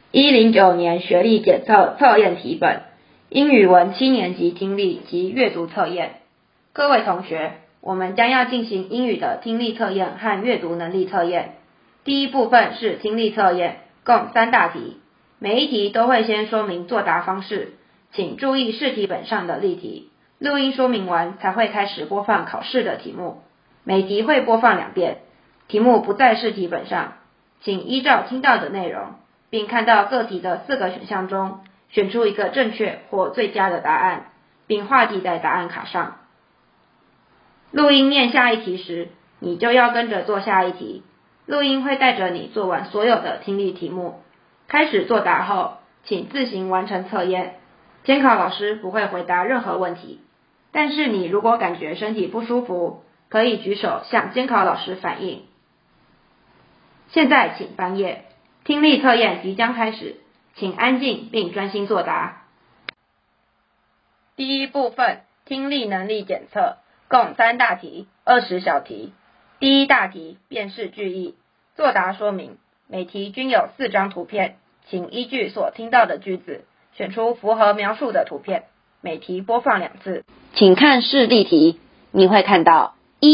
109年学历检测测验题本，英语文7年级听力及阅读测验。各位同学，我们将要进行英语的听力测验和阅读能力测验。第一部分是听力测验，共3大题，每一题都会先说明作答方式，请注意试题本上的例题。录音说明完才会开始播放考试的题目，每题会播放2遍，题目不在试题本上，请依照听到的内容，并看到各题的4个选项中，选出一个正确或最佳的答案，并画记在答案卡上。录音念下一题时，你就要跟着做下一题。录音会带着你做完所有的听力题目。开始作答后，请自行完成测验。监考老师不会回答任何问题，但是你如果感觉身体不舒服，可以举手向监考老师反映。现在请翻页，听力测验即将开始，请安静并专心作答。第一部分听力能力检测，共3大题，20小题。第一大题辨识句意，作答说明，每题均有4张图片，请依据所听到的句子，选出符合描述的图片，每题播放2次。请看示例题，你会看到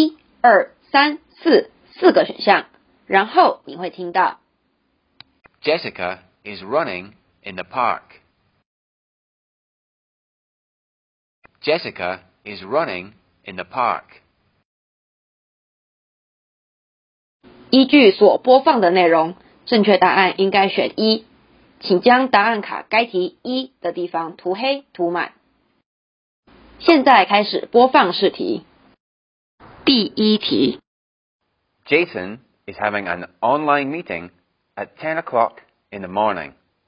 1、2、3、4个选项，然后你会听到 Jessica is running in the park. Jessica is running in the park. 依据所播放的内容，正确答案应该选1，请将答案卡该题1的地方涂黑涂满。现在开始播放试题。第一题 Jason is having an online meeting at 10 o'clock in the morning.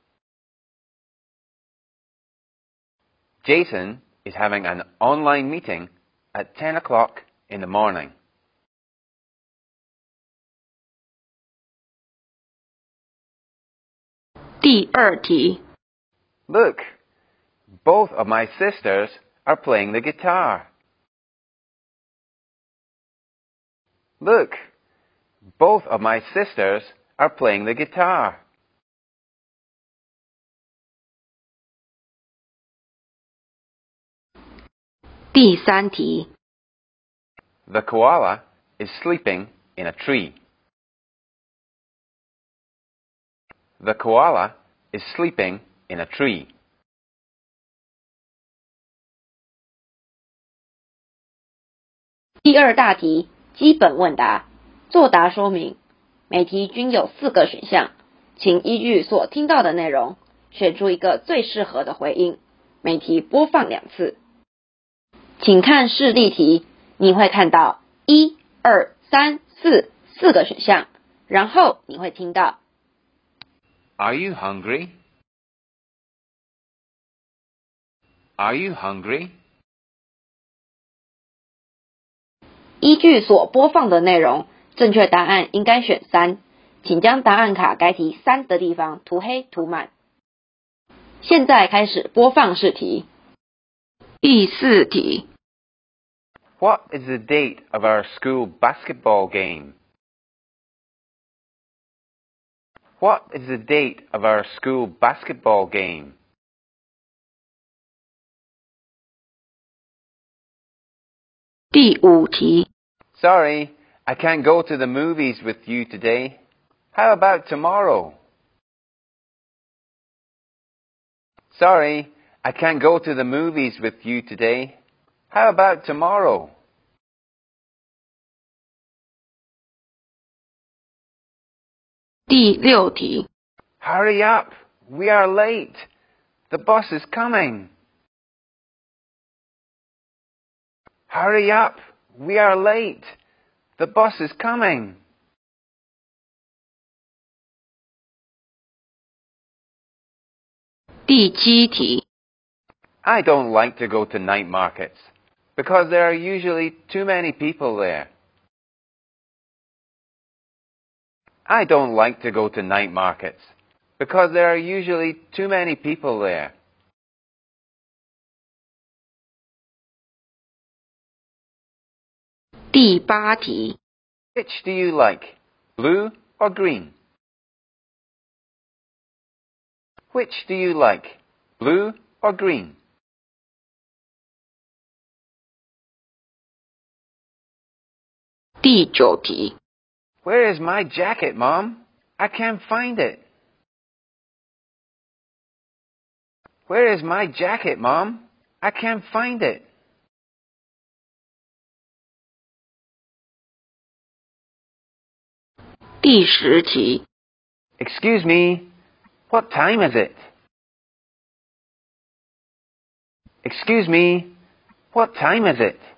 Jason is having an online meeting at 10 o'clock in the morning. 第二题 Look, both of my sisters are playing the guitar. Look, both of my sisters are playing the guitar. 第三题 The koala is sleeping in a tree. The koala is sleeping in a tree. 第二大题基本问答，作答说明，每题均有4个选项，请依据所听到的内容，选出一个最适合的回应，每题播放2次。请看示例题，你会看到1、2、3、4个选项，然后你会听到 Are you hungry? Are you hungry? 依据所播放的内容，正确答案应该选3，请将答案卡该题3的地方涂黑涂满。现在开始播放试题。第4题 What is the date of our school basketball game? What is the date of our school basketball game? 第5题 Sorry, I can't go to the movies with you today. How about tomorrow? Sorry, I can't go to the movies with you today. How about tomorrow? 第6题 Hurry up! We are late. The bus is coming. Hurry up! We are late. The bus is coming. 第7题 I don't like to go to night markets because there are usually too many people there. I don't like to go to night markets because there are usually too many people there. 第8题 Which do you like, blue or green? Which do you like, blue or green? 第9题 Where is my jacket, Mom? I can't find it. Where is my jacket, Mom? I can't find it. 第10题 Excuse me, what time is it? Excuse me, what time is it?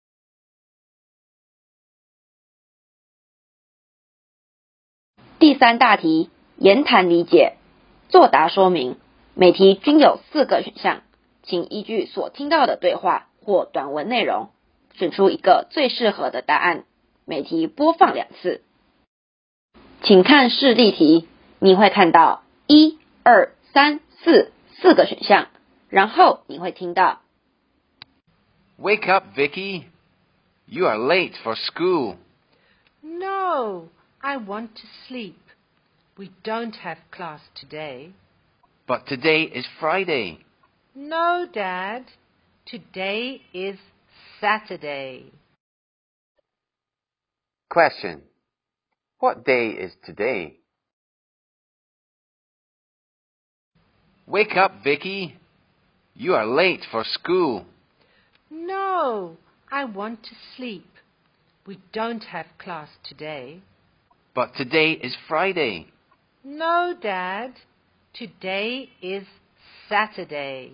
第3大题言谈理解作答说明每题均有4个选项，请依据所听到的对话或短文内容，选出一个最适合的答案。每题播放2次。请看示例题，你会看到1、2、3、4个选项，然后你会听到 Wake up, Vicky. You are late for school. No, I want to sleep. We don't have class today. But today is Friday. No, Dad. Today is Saturday. Question. What day is today? Wake up, Vicky. You are late for school. No, I want to sleep. We don't have class today. But today is Friday. No, Dad. Today is Saturday.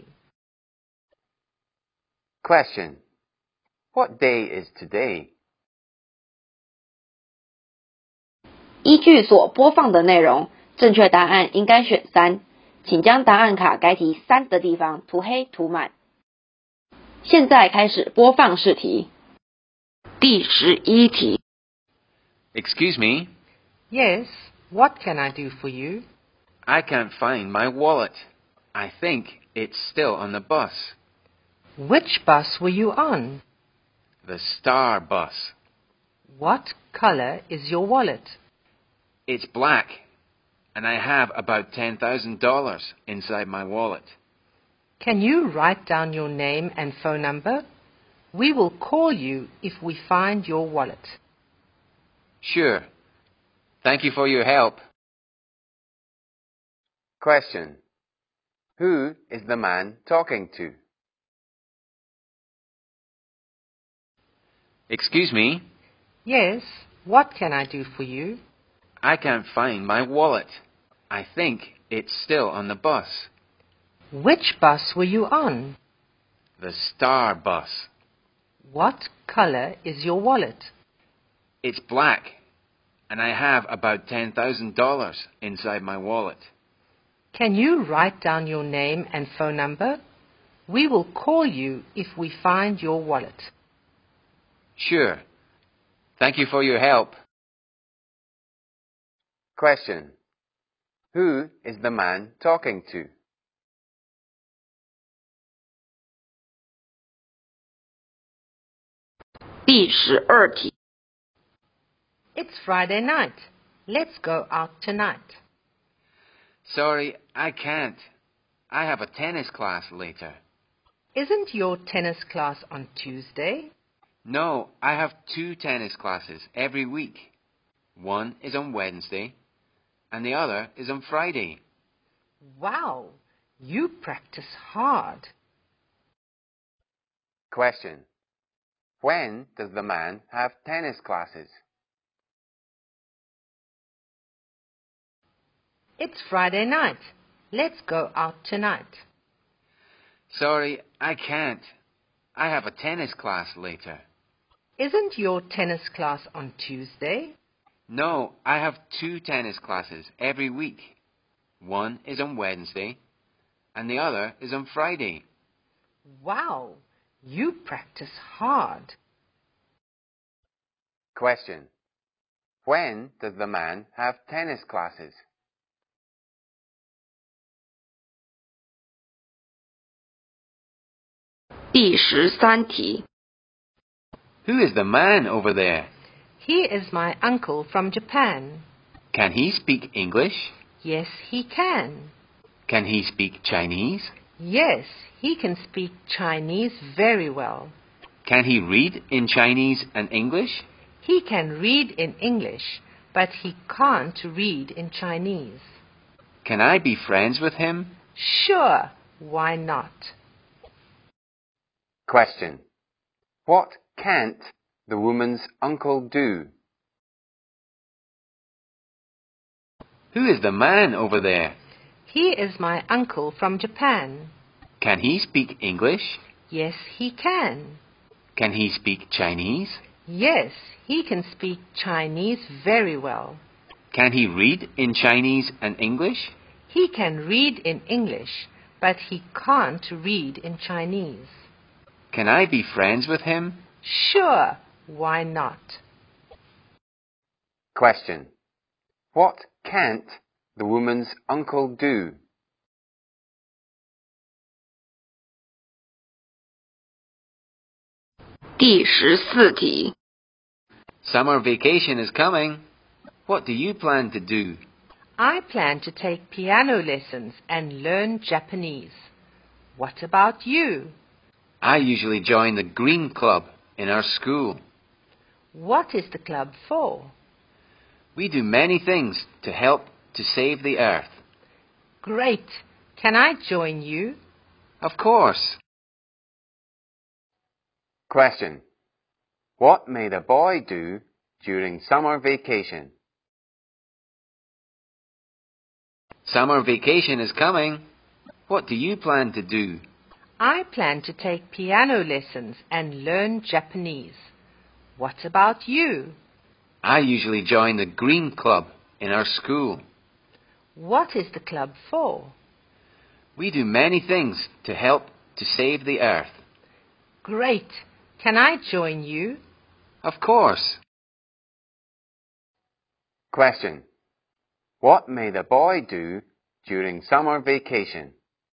Question. What day is today? 依据所播放的内容，正确答案应该选3，请将答案卡该题3的地方涂黑涂满。现在开始播放试题。第11题 Excuse me, Yes, what can I do for you? I can't find my wallet. I think it's still on the bus. Which bus were you on? The Star bus. What color is your wallet? It's black, and I have about $10,000 inside my wallet. Can you write down your name and phone number? We will call you if we find your wallet. Sure. Thank you for your help. Question. Who is the man talking to? Excuse me, Yes, what can I do for you? I can't find my wallet. I think it's still on the bus. Which bus were you on? The Star bus. What color is your wallet? It's black, and I have about $10,000 inside my wallet. Can you write down your name and phone number? We will call you if we find your wallet. Sure. Thank you for your help. Question. Who is the man talking to? 第12题 It's Friday night. Let's go out tonight. Sorry, I can't. I have a tennis class later. Isn't your tennis class on Tuesday? No, I have 2 tennis classes every week. One is on Wednesday, and the other is on Friday. Wow, you practice hard. Question. When does the man have tennis classes? It's Friday night. Let's go out tonight. Sorry, I can't. I have a tennis class later. Isn't your tennis class on Tuesday? No, I have 2 tennis classes every week. One is on Wednesday, and the other is on Friday. Wow, you practice hard. Question. When does the man have tennis classes? 第13题 Who is the man over there? He is my uncle from Japan. Can he speak English? Yes, he can. Can he speak Chinese? Yes, he can speak Chinese very well. Can he read in Chinese and English? He can read in English, but he can't read in Chinese. Can I be friends with him? Sure, why not? Question. What can't the woman's uncle do? Who is the man over there? He is my uncle from Japan. Can he speak English? Yes, he can. Can he speak Chinese? Yes, he can speak Chinese very well. Can he read in Chinese and English? He can read in English, but he can't read in Chinese. Can I be friends with him? Sure, why not? Question. What can't the woman's uncle do? 第14题 Summer vacation is coming. What do you plan to do? I plan to take piano lessons and learn Japanese. What about you? I usually join the Green Club in our school. What is the club for? We do many things to help to save the earth. Great. Can I join you? Of course. Question. What may the boy do during summer vacation? Summer vacation is coming. What do you plan to do? I plan to take piano lessons and learn Japanese. What about you? I usually join the Green Club in our school. What is the club for? We do many things to help to save the earth. Great. Can I join you? Of course. Question. What may the boy do during summer vacation?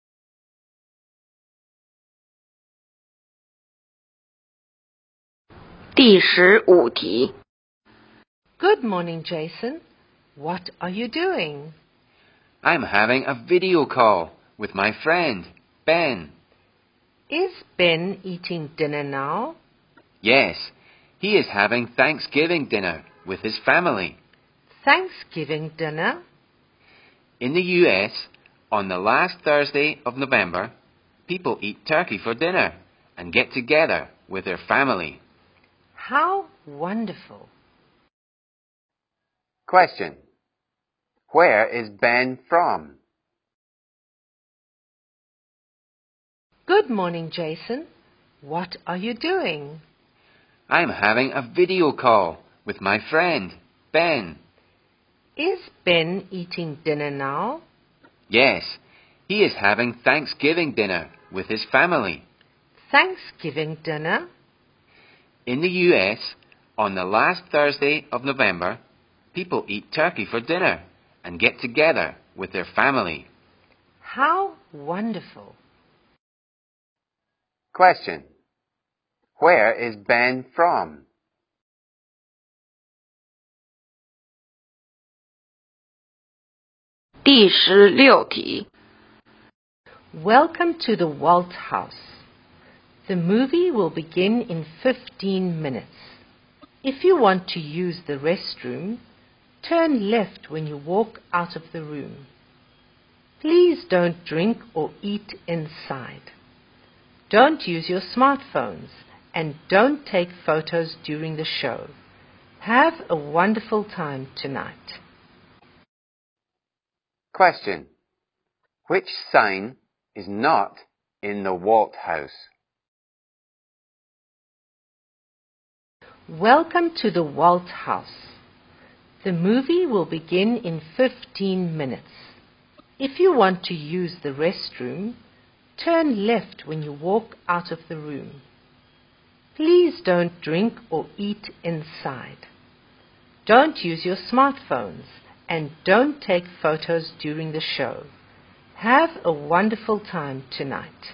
第15题 Good morning, Jason. What are you doing? I'm having a video call with my friend, Ben. Is Ben eating dinner now? Yes, he is having Thanksgiving dinner with his family. Thanksgiving dinner? In the US, on the last Thursday of November, people eat turkey for dinner and get together with their family. How wonderful. Question. Where is Ben from? Good morning, Jason. What are you doing? I'm having a video call with my friend, Ben. Is Ben eating dinner now? Yes, he is having Thanksgiving dinner with his family. Thanksgiving dinner? In the US, on the last Thursday of November, people eat turkey for dinner and get together with their family. How wonderful. Question. Where is Ben from? 第16题 Welcome to the Walt House. The movie will begin in 15 minutes. If you want to use the restroom, turn left when you walk out of the room. Please don't drink or eat inside. Don't use your smartphones and don't take photos during the show. Have a wonderful time tonight. Question. Which sign is not in the Walt House? Welcome to the Walt House. The movie will begin in 15 minutes. If you want to use the restroom, turn left when you walk out of the room. Please don't drink or eat inside. Don't use your smartphones and don't take photos during the show. Have a wonderful time tonight.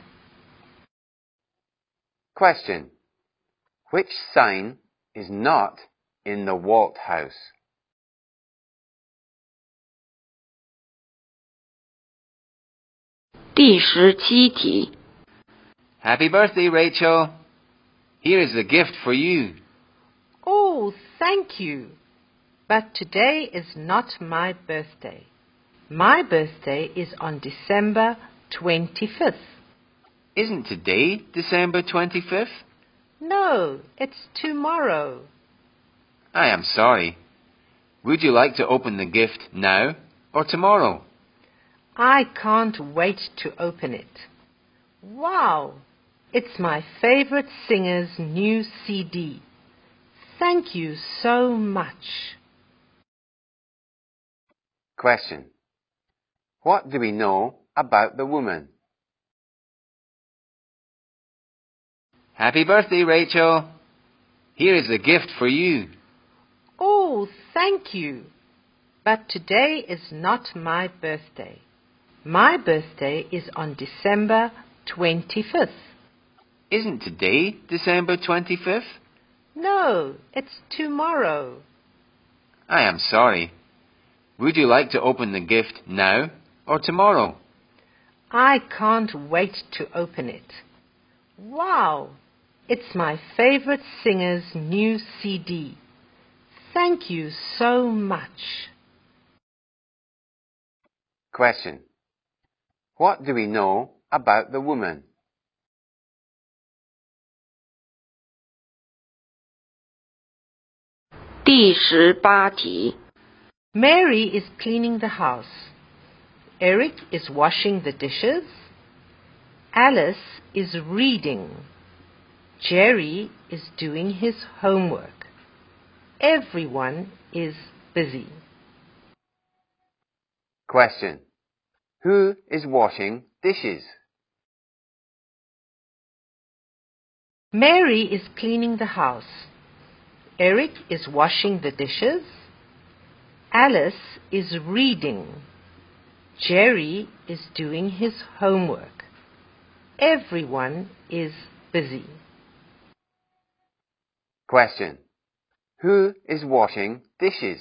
Question. Which sign is not in the Walt House? 第17题 Happy birthday, Rachel. Here is a gift for you. Oh, thank you. But today is not my birthday. My birthday is on December 25th. Isn't today December 25th? No, it's tomorrow. I am sorry. Would you like to open the gift now or tomorrow? I can't wait to open it. Wow! It's my favorite singer's new CD. Thank you so much. Question. What do we know about the woman? Happy birthday, Rachel. Here is a gift for you. Oh, thank you. But today is not my birthday. My birthday is on December 25th. Isn't today December 25th? No, it's tomorrow. I am sorry. Would you like to open the gift now or tomorrow? I can't wait to open it. Wow! It's my favorite singer's new CD. Thank you so much. Question. What do we know about the woman? 第18题 Mary is cleaning the house. Eric is washing the dishes. Alice is reading. Jerry is doing his homework. Everyone is busy. Question. Who is washing dishes? Mary is cleaning the house. Eric is washing the dishes. Alice is reading. Jerry is doing his homework. Everyone is busy. Question. Who is washing dishes?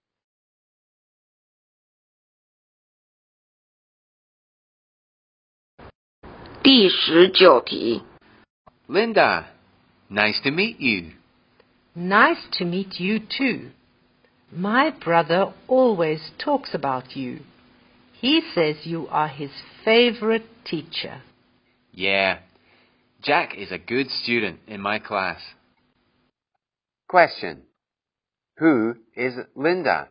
第19题 Linda. Nice to meet you. Nice to meet you too. My brother always talks about you. He says you are his favorite teacher. Yeah. Jack is a good student in my class. Question. Who is Linda?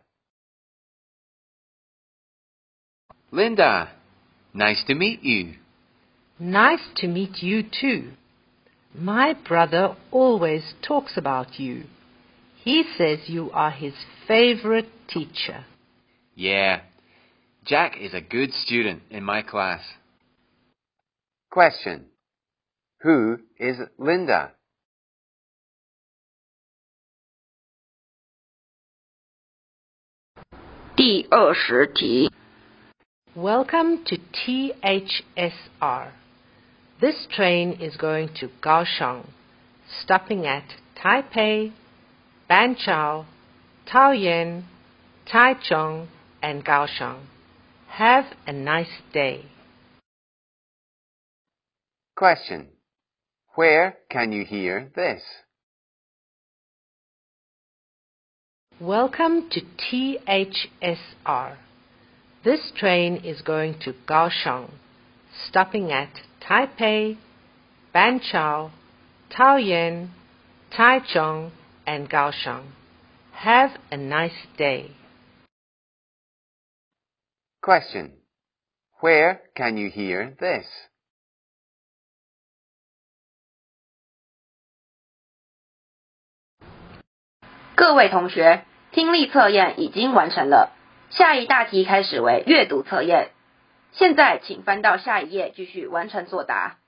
Linda. Nice to meet you. Nice to meet you too. My brother always talks about you. He says you are his favorite teacher. Yeah. Jack is a good student in my class. Question. Who is Linda? 第20题 Welcome to THSR. This train is going to Kaohsiung, stopping at Taipei, Banqiao, Taoyuan, Taichung, and Kaohsiung. Have a nice day. Question. Where can you hear this? Welcome to THSR. This train is going to Kaohsiung, stopping at Taipei, Banqiao, Taoyuan, Taichung, and Kaohsiung. Have a nice day. Question. Where can you hear this? 各位同学，听力测验已经完成了，下一大题开始为阅读测验。现在请翻到下一页继续完成作答。